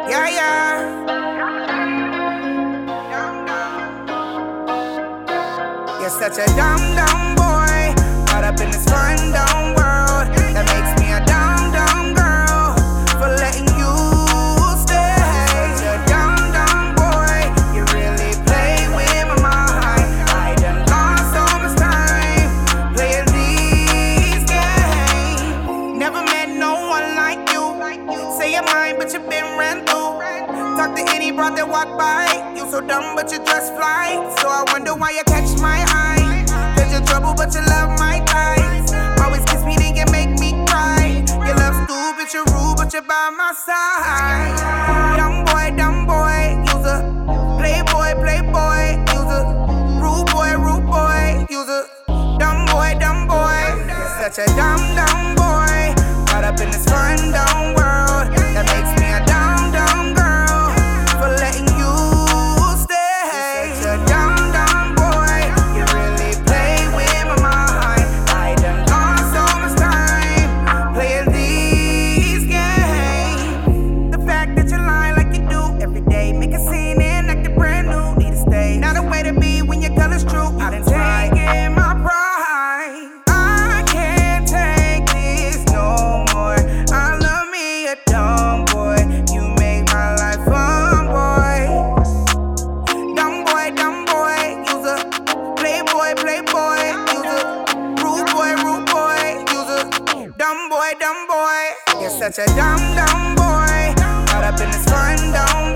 Yeah, yeah. You're such a dumb boy, caught up in this fun dumb world that makes me a dumb girl for letting you stay. Such a dumb boy, you really play with my mind. I done lost so much time playing these games. Never met no one like you. Say you're mine, but you've been ran through. Talk to any broad that walk by. You so dumb, but you just fly. So I wonder why you catch my eye. Cause you're trouble, but you love my thighs. Always kiss me, then you make me cry. You love stupid, you're rude, but you're by my side. Dumb boy, use a playboy, use a rude boy, use a dumb boy. You're such a dumb boy, caught up in this fun dumb world that makes me a dumb girl for letting you stay. You're such a dumb boy, you really play with my mind. I done lost so much time playing these games. The fact that you lie like you do every day, make a scene and act brand new. Need to stay, not a way to be when your color's true. I done taken my pride. I can't take this no more. I love me a dumb boy. You make my life fun, boy. Dumb boy, use a playboy, use a rude boy, use a dumb boy. You're such a dumb boy, caught up in this fun dumb